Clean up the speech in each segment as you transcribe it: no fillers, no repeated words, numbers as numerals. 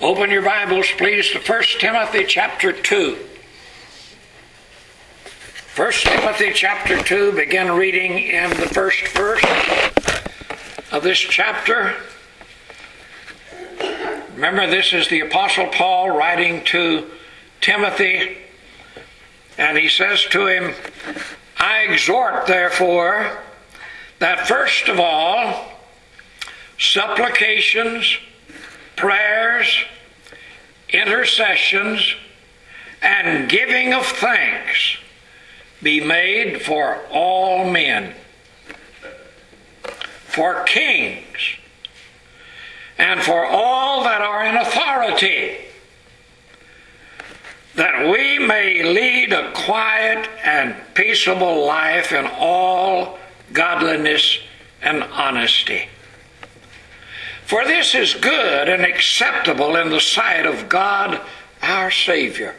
Open your Bibles, please, to 1 Timothy chapter 2. 1 Timothy chapter 2, begin reading in the first verse of this chapter. Remember, this is the Apostle Paul writing to Timothy, and he says to him, I exhort, therefore, that first of all, supplications, prayers, intercessions, and giving of thanks be made for all men, for kings, and for all that are in authority, that we may lead a quiet and peaceable life in all godliness and honesty. For this is good and acceptable in the sight of God our Savior,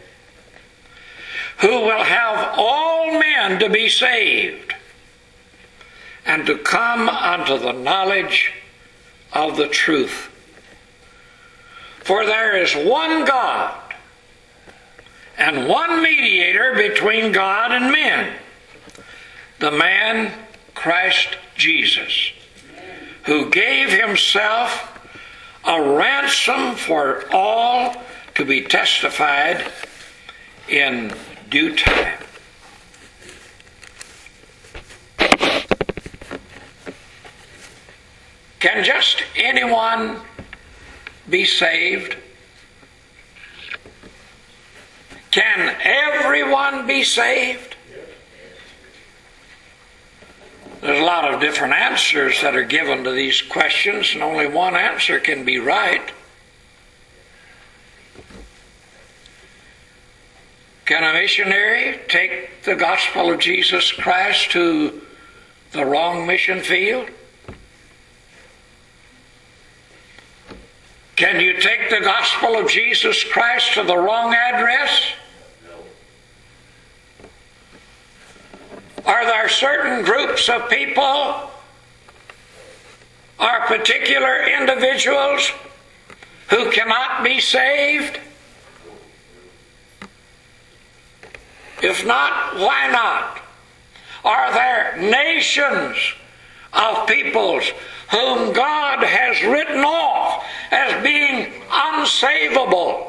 who will have all men to be saved and to come unto the knowledge of the truth. For there is one God and one mediator between God and men, the man Christ Jesus, who gave himself a ransom for all to be testified in due time. Can just anyone be saved? Can everyone be saved? There's a lot of different answers that are given to these questions, and only one answer can be right. Can a missionary take the gospel of Jesus Christ to the wrong mission field? Can you take the gospel of Jesus Christ to the wrong address? Are there certain groups of people or particular individuals who cannot be saved? If not, why not? Are there nations of peoples whom God has written off as being unsavable?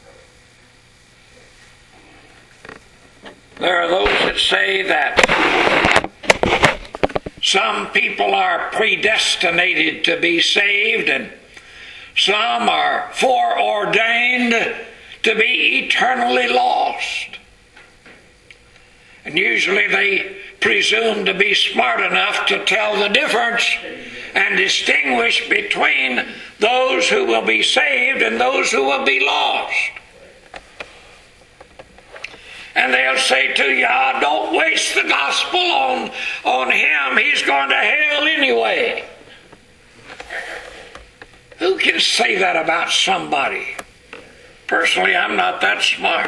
There are those that say that some people are predestinated to be saved and some are foreordained to be eternally lost. And usually they presume to be smart enough to tell the difference and distinguish between those who will be saved and those who will be lost. And they'll say to you, don't waste the gospel on him. He's going to hell anyway. Who can say that about somebody? Personally, I'm not that smart.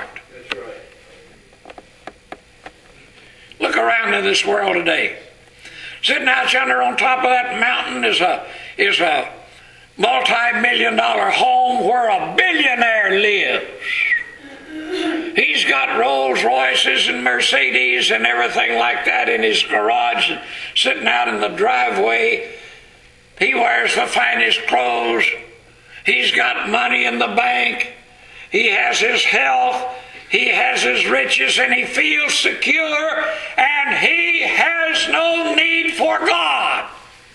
Look around in this world today. Sitting out yonder on top of that mountain is a multi-million-dollar home where a billionaire lives. He's got Rolls Royces and Mercedes and everything like that in his garage, sitting out in the driveway. He wears the finest clothes. He's got money in the bank. He has his health. He has his riches, and he feels secure, and he has no need for God.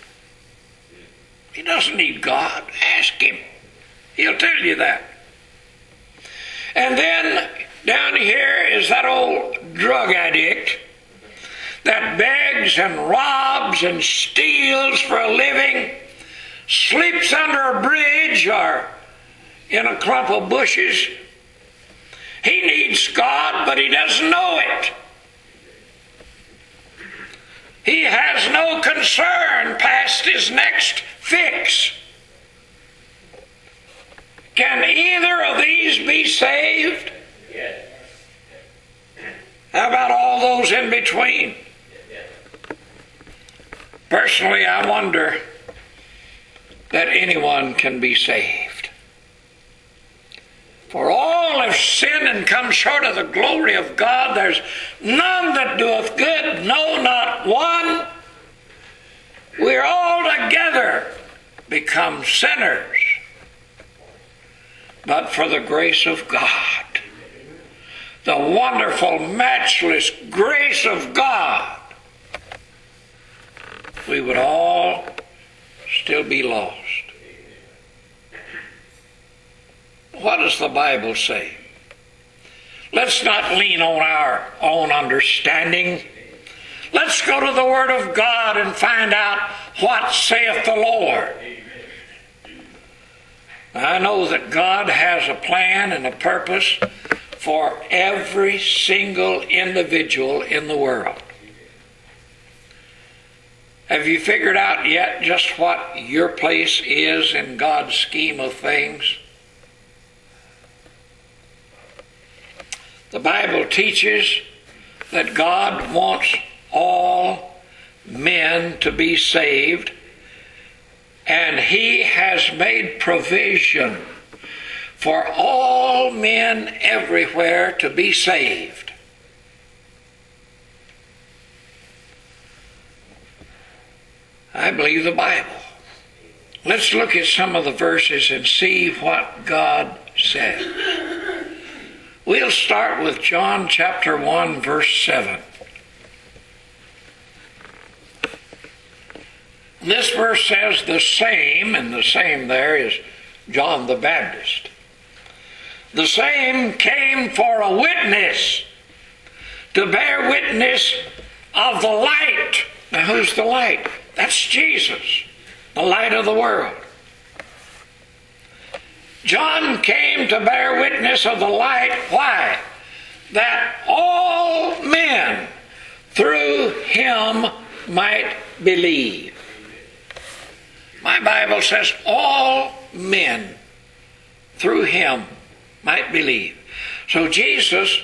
He doesn't need God. Ask him. He'll tell you that. And then down here is that old drug addict that begs and robs and steals for a living, sleeps under a bridge or in a clump of bushes. He needs God, but he doesn't know it. He has no concern past his next fix. Can either of these be saved? Yes. How about all those in between? Yes. Personally, I wonder that anyone can be saved. For all have sinned and come short of the glory of God. There's none that doeth good, no, not one. We're all together become sinners. But for the grace of God, the wonderful, matchless grace of God, we would all still be lost. What does the Bible say? Let's not lean on our own understanding. Let's go to the Word of God and find out what saith the Lord. I know that God has a plan and a purpose for every single individual in the world. Have you figured out yet just what your place is in God's scheme of things? The Bible teaches that God wants all men to be saved, and He has made provision for all men everywhere to be saved. I believe the Bible. Let's look at some of the verses and see what God said. We'll start with John chapter 1, verse 7. This verse says the same, and the same there is John the Baptist. The same came for a witness, to bear witness of the light. Now who's the light? That's Jesus, the light of the world. John came to bear witness of the light. Why? That all men through him might believe. My Bible says all men through him might believe. So Jesus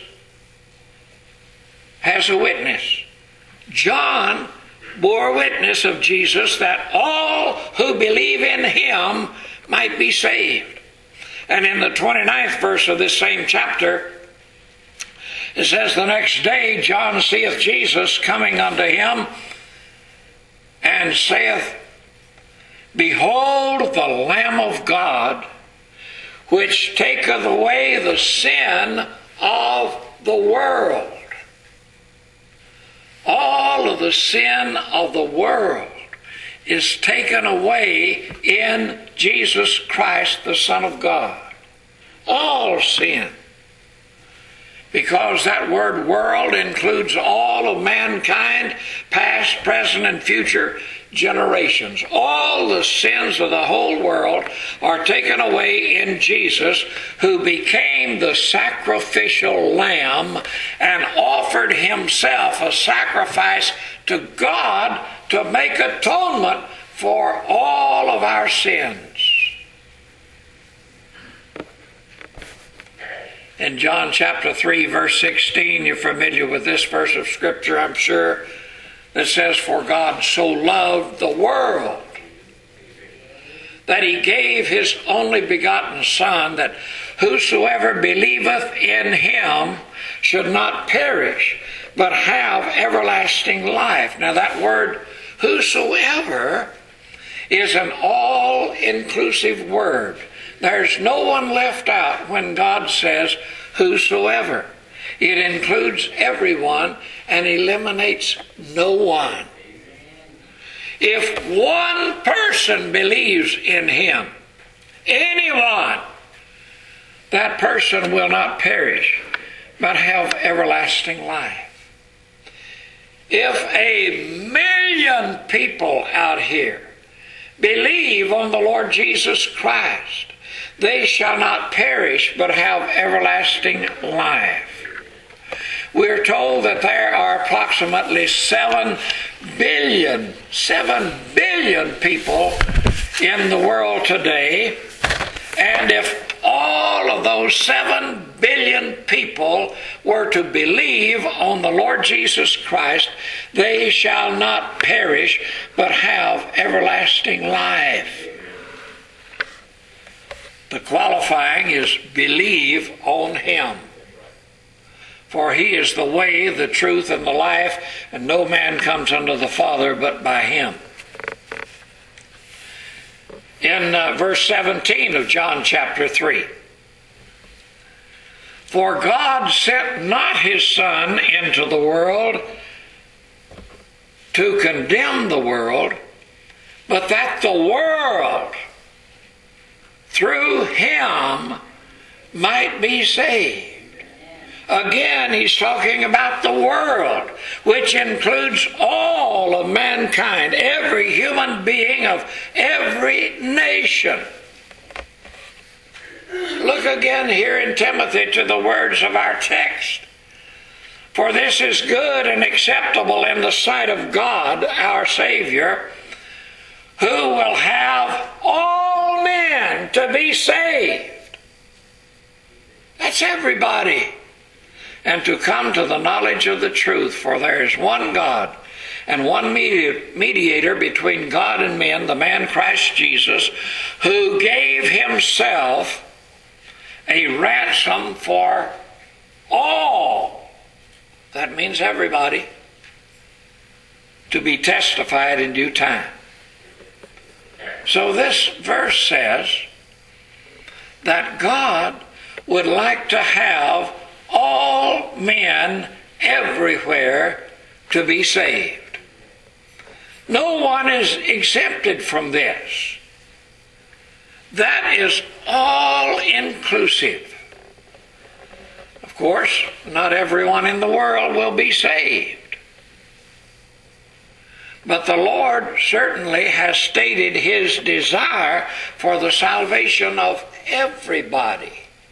has a witness. John bore witness of Jesus that all who believe in him might be saved. And in the 29th verse of this same chapter, it says, the next day John seeth Jesus coming unto him, and saith, Behold the Lamb of God, which taketh away the sin of the world. All of the sin of the world is taken away in Jesus Christ, the Son of God. All sin. Because that word world includes all of mankind, past, present, and future generations. All the sins of the whole world are taken away in Jesus, who became the sacrificial lamb and offered himself a sacrifice to God to make atonement for all of our sins. In John chapter 3, verse 16, you're familiar with this verse of Scripture, I'm sure, that says, For God so loved the world that he gave his only begotten Son, that whosoever believeth in him should not perish, but have everlasting life. Now that word, whosoever, is an all-inclusive word. There's no one left out when God says whosoever. It includes everyone and eliminates no one. If one person believes in him, anyone, that person will not perish, but have everlasting life. If 1,000,000 people out here believe on the Lord Jesus Christ, they shall not perish, but have everlasting life. We're told that there are approximately 7 billion people in the world today, and if all of those 7 billion people were to believe on the Lord Jesus Christ, they shall not perish, but have everlasting life. The qualifying is believe on him. For he is the way, the truth, and the life, and no man comes unto the Father but by him. In verse 17 of John chapter 3. For God sent not his Son into the world to condemn the world, but that the world through him might be saved. Again, he's talking about the world, which includes all of mankind, every human being of every nation. Look again here in Timothy to the words of our text. For this is good and acceptable in the sight of God, our Savior, who will have all men to be saved. That's everybody. And to come to the knowledge of the truth, for there is one God and one mediator between God and men, the man Christ Jesus, who gave himself a ransom for all. That means everybody. To be testified in due time. So this verse says that God would like to have all men everywhere to be saved. No one is exempted from this. That is all inclusive. Of course, not everyone in the world will be saved. But the Lord certainly has stated his desire for the salvation of everybody.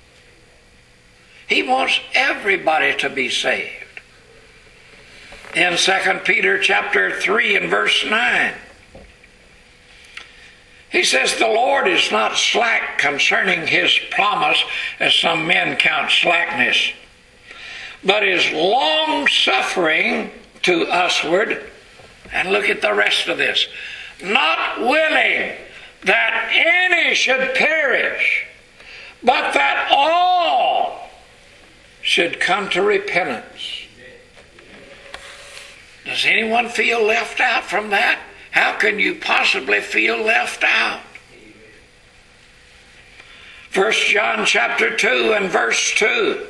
He wants everybody to be saved. In 2 Peter chapter 3 and verse 9, he says, the Lord is not slack concerning his promise, as some men count slackness, but is long-suffering to usward. And look at the rest of this. Not willing that any should perish, but that all should come to repentance. Does anyone feel left out from that? How can you possibly feel left out? 1 John chapter 2 and verse 2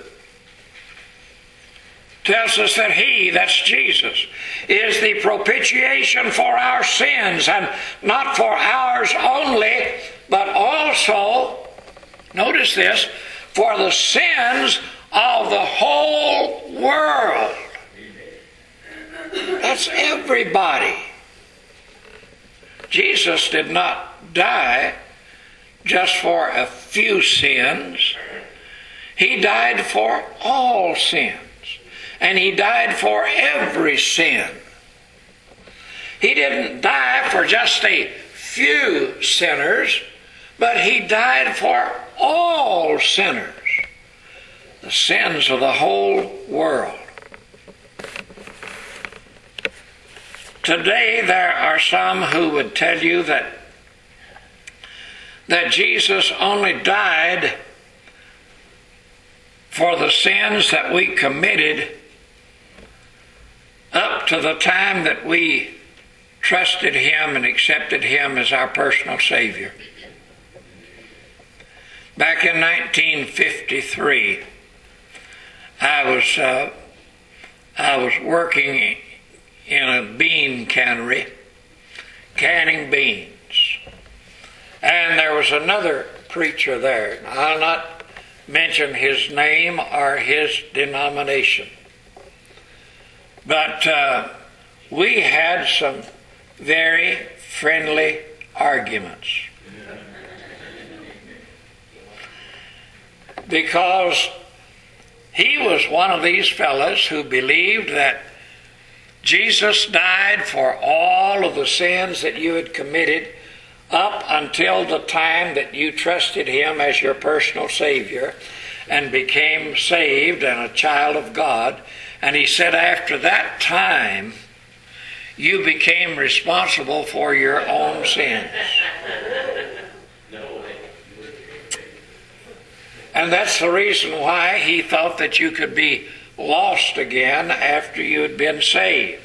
tells us that he, that's Jesus, is the propitiation for our sins, and not for ours only, but also, notice this, for the sins of the whole world. That's everybody. Jesus did not die just for a few sins. He died for all sins. And he died for every sin. He didn't die for just a few sinners, but he died for all sinners. The sins of the whole world. Today there are some who would tell you that Jesus only died for the sins that we committed up to the time that we trusted him and accepted him as our personal Savior. Back in 1953, I was working in a bean cannery, canning beans. And there was another preacher there. I'll not mention his name or his denomination. But we had some very friendly arguments. Because he was one of these fellas who believed that Jesus died for all of the sins that you had committed up until the time that you trusted him as your personal Savior and became saved and a child of God. And he said after that time, you became responsible for your own sins. And that's the reason why he thought that you could be lost again after you had been saved.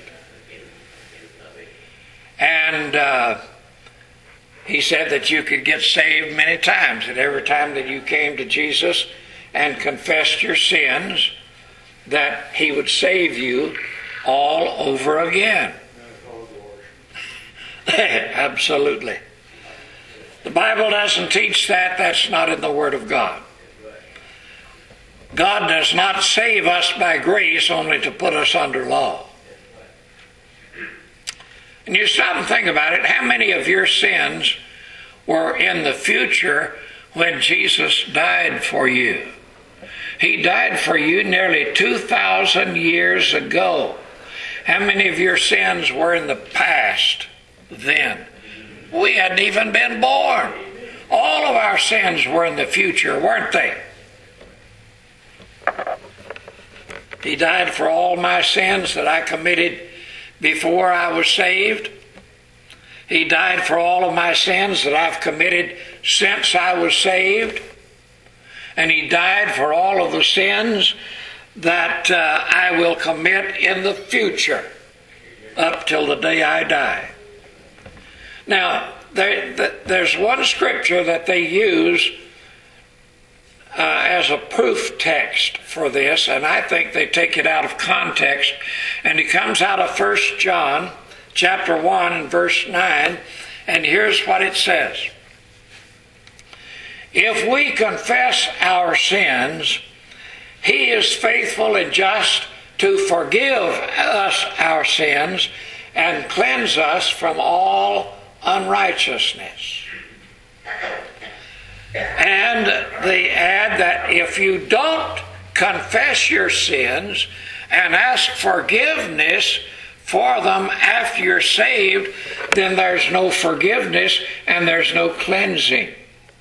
And he said that you could get saved many times, that every time that you came to Jesus and confessed your sins, that he would save you all over again. Absolutely. The Bible doesn't teach that. That's not in the Word of God. God does not save us by grace only to put us under law. And you stop and think about it. How many of your sins were in the future when Jesus died for you? He died for you nearly 2,000 years ago. How many of your sins were in the past then? We hadn't even been born. All of our sins were in the future, weren't they? He died for all my sins that I committed before I was saved. He died for all of my sins that I've committed since I was saved. And he died for all of the sins that I will commit in the future up till the day I die. Now, there's one scripture that they use as a proof text for this, and I think they take it out of context, and it comes out of 1 John chapter 1 and verse 9, and here's what it says. If we confess our sins, he is faithful and just to forgive us our sins and cleanse us from all unrighteousness. And they add that if you don't confess your sins and ask forgiveness for them after you're saved, then there's no forgiveness and there's no cleansing.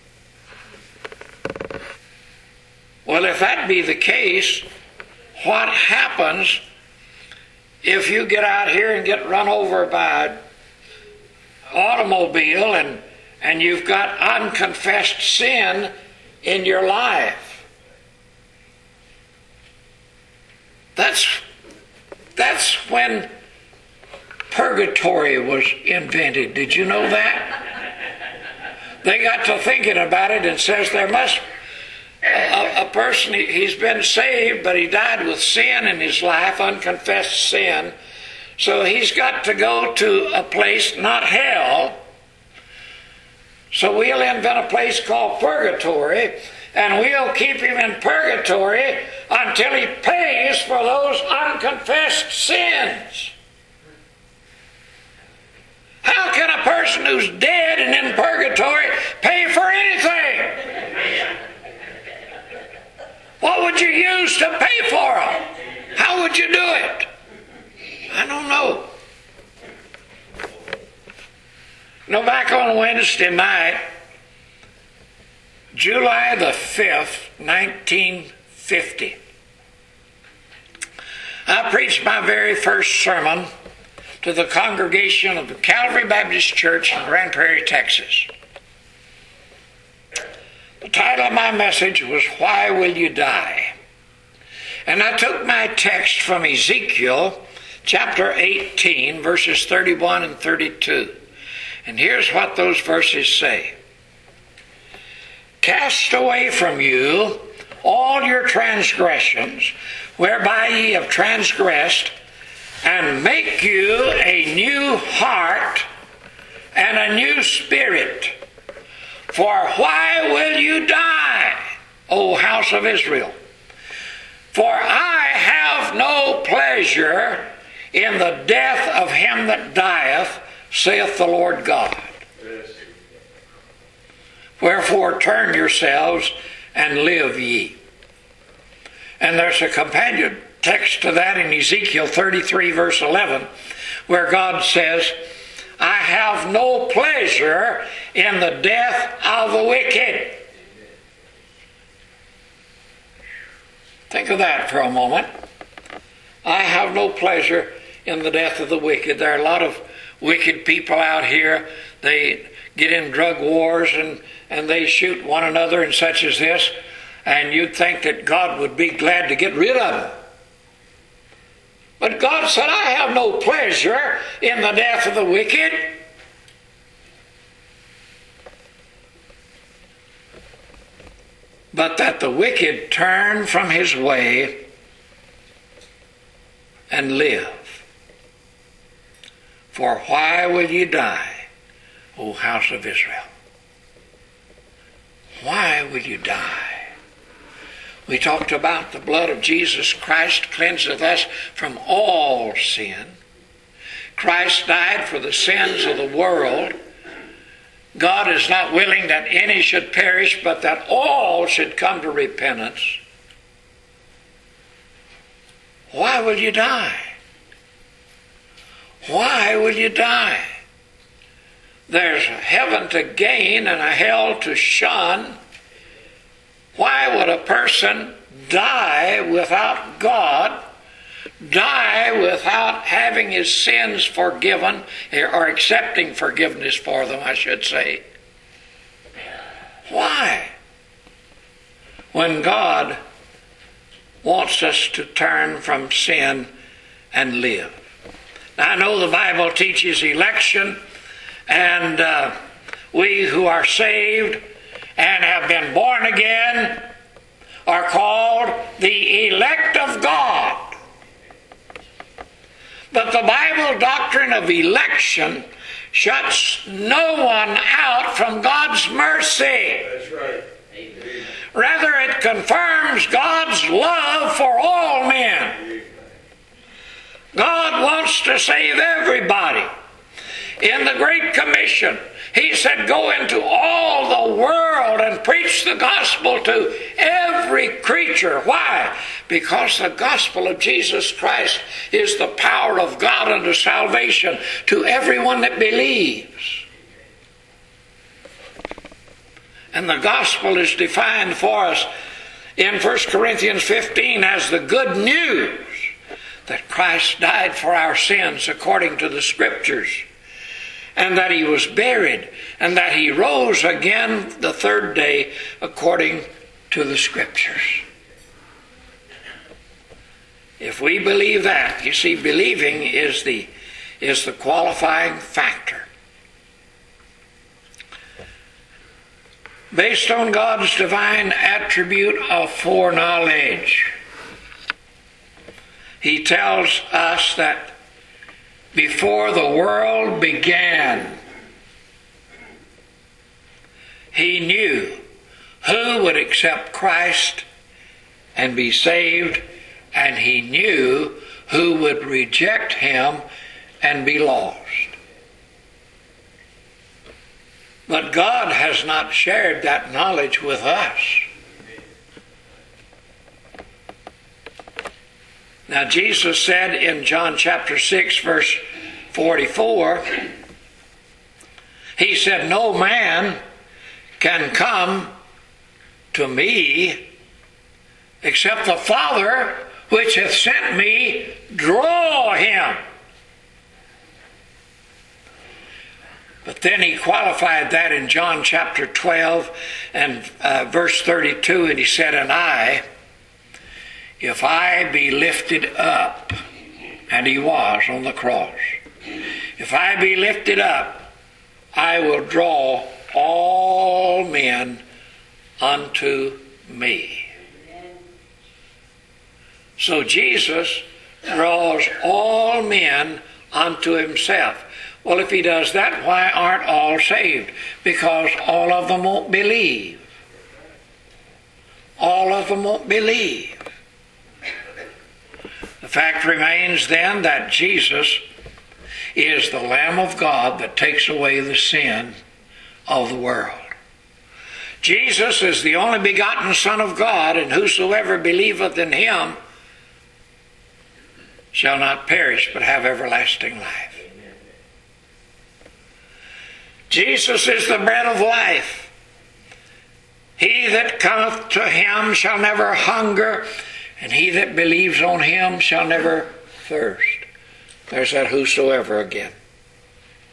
Well, if that be the case, what happens if you get out here and get run over by an automobile and you've got unconfessed sin in your life? That's when purgatory was invented. Did you know that? They got to thinking about it and says there must a person, he's been saved, but he died with sin in his life, unconfessed sin. So he's got to go to a place, not hell. So we'll invent a place called purgatory, and we'll keep him in purgatory until he pays for those unconfessed sins. How can a person who's dead and in purgatory pay for anything? What would you use to pay for them? How would you do it? I don't know. No, back on Wednesday night, July the 5th, 1950, I preached my very first sermon to the congregation of the Calvary Baptist Church in Grand Prairie, Texas. The title of my message was, Why Will You Die? And I took my text from Ezekiel chapter 18, verses 31 and 32. And here's what those verses say. Cast away from you all your transgressions, whereby ye have transgressed, and make you a new heart and a new spirit. For why will you die, O house of Israel? For I have no pleasure in the death of him that dieth, saith the Lord God. Wherefore turn yourselves and live ye. And there's a companion text to that in Ezekiel 33 verse 11, where God says, I have no pleasure in the death of the wicked. Think of that for a moment. I have no pleasure in the death of the wicked. There are a lot of wicked people out here. They get in drug wars and they shoot one another and such as this. And you'd think that God would be glad to get rid of them. But God said, I have no pleasure in the death of the wicked. But that the wicked turn from his way and live. For why will ye die, O house of Israel? Why will you die? We talked about the blood of Jesus Christ cleanseth us from all sin. Christ died for the sins of the world. God is not willing that any should perish, but that all should come to repentance. Why will you die? Why will you die? There's a heaven to gain and a hell to shun. Why would a person die without God, die without having his sins forgiven, or accepting forgiveness for them, I should say? Why? When God wants us to turn from sin and live. Now, I know the Bible teaches election, and we who are saved and have been born again are called the elect of God. But the Bible doctrine of election shuts no one out from God's mercy. That's right. Rather, it confirms God's love for all men. God wants to save everybody. In the Great Commission, He said, go into all the world and preach the gospel to every creature. Why? Because the gospel of Jesus Christ is the power of God unto salvation to everyone that believes. And the gospel is defined for us in 1 Corinthians 15 as the good news that Christ died for our sins according to the Scriptures, and that He was buried, and that He rose again the third day according to the Scriptures. If we believe that, you see, believing is the qualifying factor. Based on God's divine attribute of foreknowledge, He tells us that before the world began, He knew who would accept Christ and be saved, and He knew who would reject Him and be lost. But God has not shared that knowledge with us. Now, Jesus said in John chapter 6, verse 44, He said, no man can come to me except the Father which hath sent me draw him. But then He qualified that in John chapter 12 and verse 32, and He said, and I, if I be lifted up, and He was on the cross, if I be lifted up, I will draw all men unto me. So Jesus draws all men unto Himself. Well, if He does that, why aren't all saved? Because all of them won't believe. All of them won't believe. The fact remains then that Jesus is the Lamb of God that takes away the sin of the world. Jesus is the only begotten Son of God, and whosoever believeth in Him shall not perish but have everlasting life. Jesus is the bread of life. He that cometh to Him shall never hunger, and he that believes on Him shall never thirst. There's that whosoever again.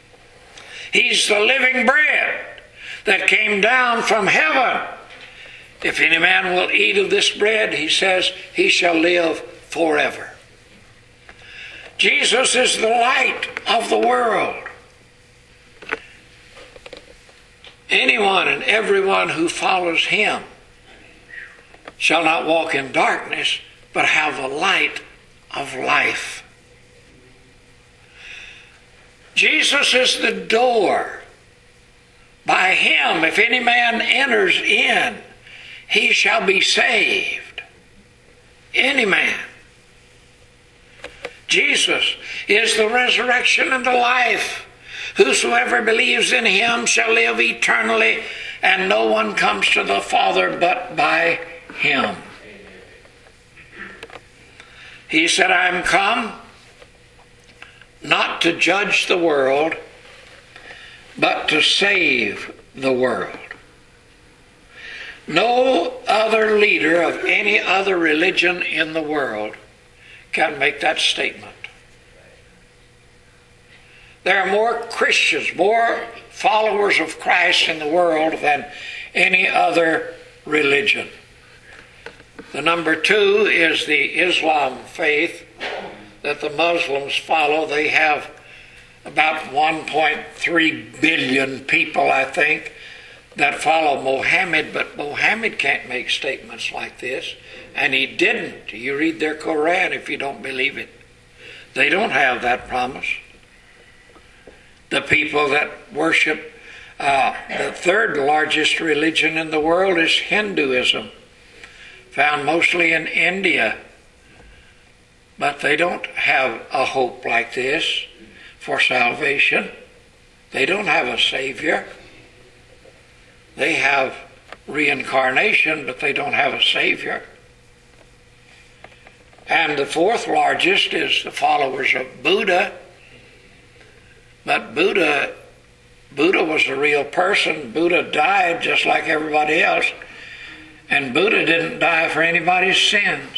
He's the living bread that came down from heaven. If any man will eat of this bread, he says, he shall live forever. Jesus is the light of the world. Anyone and everyone who follows him shall not walk in darkness, but have the light of life. Jesus is the door. By him, if any man enters in, he shall be saved. Any man. Jesus is the resurrection and the life. Whosoever believes in him shall live eternally, and no one comes to the Father but by him. He said, I am come not to judge the world, but to save the world. No other leader of any other religion in the world can make that statement. There are more Christians, more followers of Christ in the world than any other religion. The number two is the Islam faith that the Muslims follow. They have about 1.3 billion people, I think, that follow Mohammed, but Mohammed can't make statements like this, and he didn't. You read their Quran if you don't believe it. They don't have that promise. The people that worship the third largest religion in the world is Hinduism, found mostly in India. But they don't have a hope like this for salvation. They don't have a Savior. They have reincarnation, but they don't have a Savior. And the fourth largest is the followers of Buddha. But Buddha was a real person. Buddha died just like everybody else. And Buddha didn't die for anybody's sins.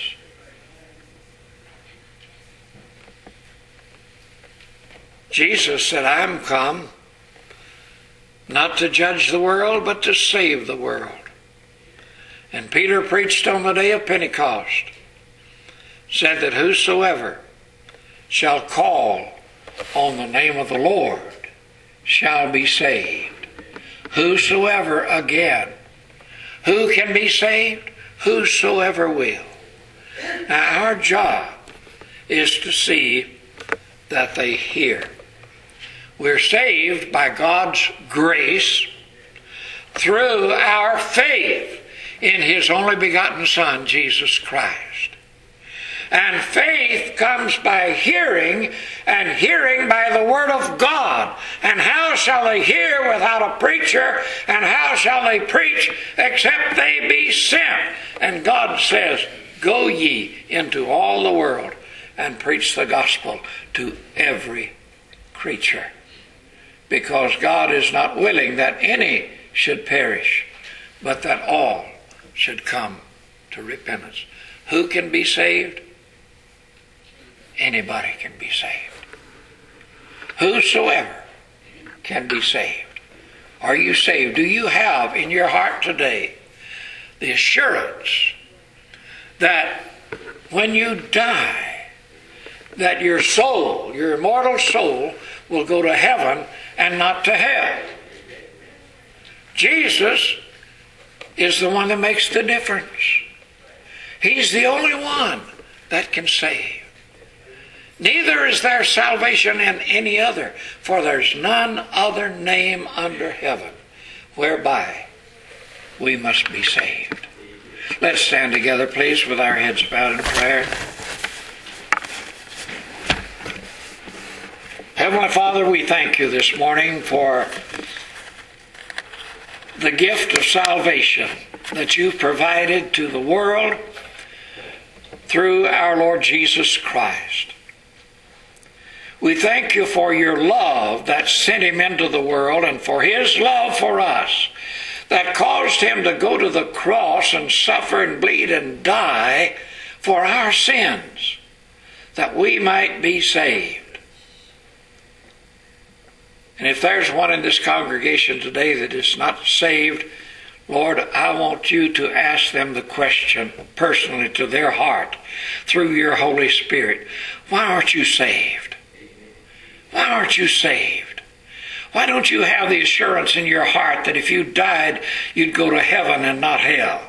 Jesus said, I am come not to judge the world, but to save the world. And Peter preached on the day of Pentecost, said that whosoever shall call on the name of the Lord shall be saved. Whosoever, again. Who can be saved? Whosoever will. Now our job is to see that they hear. We're saved by God's grace through our faith in his only begotten Son, Jesus Christ. And faith comes by hearing, and hearing by the Word of God. And how shall they hear without a preacher? And how shall they preach except they be sent? And God says, go ye into all the world and preach the gospel to every creature. Because God is not willing that any should perish, but that all should come to repentance. Who can be saved? Anybody can be saved. Whosoever can be saved. Are you saved? Do you have in your heart today the assurance that when you die, that your soul, your immortal soul, will go to heaven and not to hell? Jesus is the one that makes the difference. He's the only one that can save. Neither is there salvation in any other, for there's none other name under heaven whereby we must be saved. Let's stand together, please, with our heads bowed in prayer. Heavenly Father, we thank you this morning for the gift of salvation that you've provided to the world through our Lord Jesus Christ. We thank you for your love that sent him into the world, and for his love for us that caused him to go to the cross and suffer and bleed and die for our sins, that we might be saved. And if there's one in this congregation today that is not saved, Lord, I want you to ask them the question personally to their heart through your Holy Spirit. Why aren't you saved? Why aren't you saved? Why don't you have the assurance in your heart that if you died, you'd go to heaven and not hell?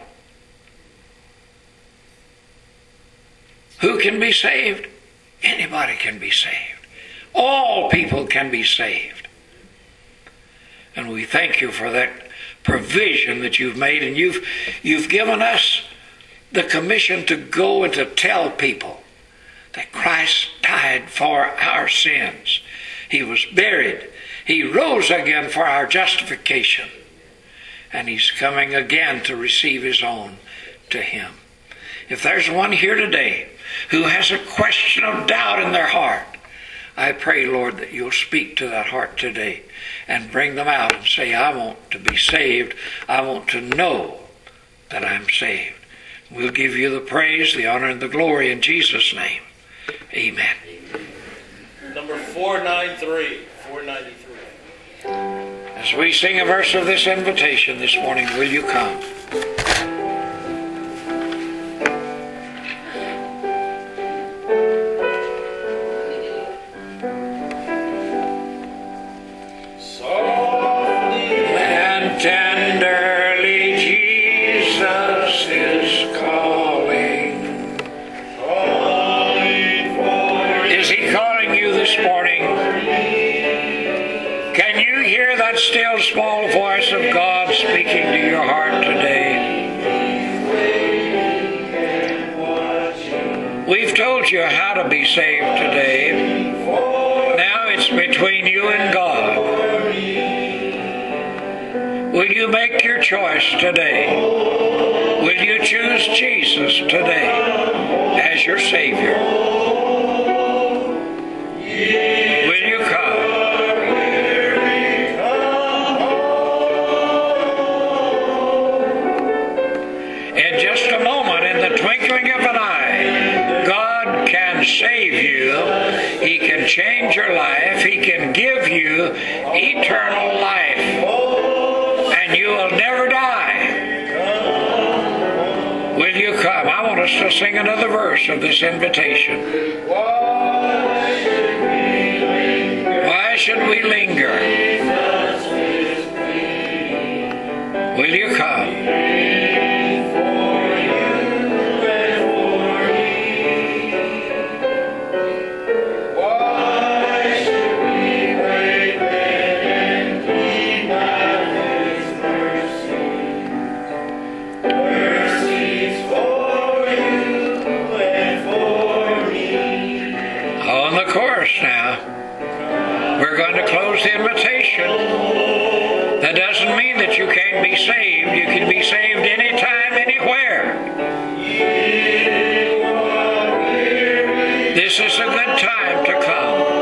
Who can be saved? Anybody can be saved. All people can be saved. And we thank you for that provision that you've made, and you've given us the commission to go and to tell people that Christ died for our sins. He was buried. He rose again for our justification. And he's coming again to receive his own to him. If there's one here today who has a question of doubt in their heart, I pray, Lord, that you'll speak to that heart today and bring them out and say, I want to be saved. I want to know that I'm saved. We'll give you the praise, the honor, and the glory in Jesus' name. Amen. Number 493. 493. As we sing a verse of this invitation this morning, will you come? Tenderly Jesus is calling. Is he calling you this morning? Can you hear that still small voice of God speaking to your heart today? We've told you how to be saved today. Now it's between you and God. Will you make your choice today? Will you choose Jesus today as your Savior? Will you come? In just a moment, in the twinkling of an eye, God can save you. He can change your life. He can give you eternal life. And you will never die. Will you come? I want us to sing another verse of this invitation. Why should we linger? Will you come? Now, we're going to close the invitation. That doesn't mean that you can't be saved. You can be saved anytime, anywhere. This is a good time to come.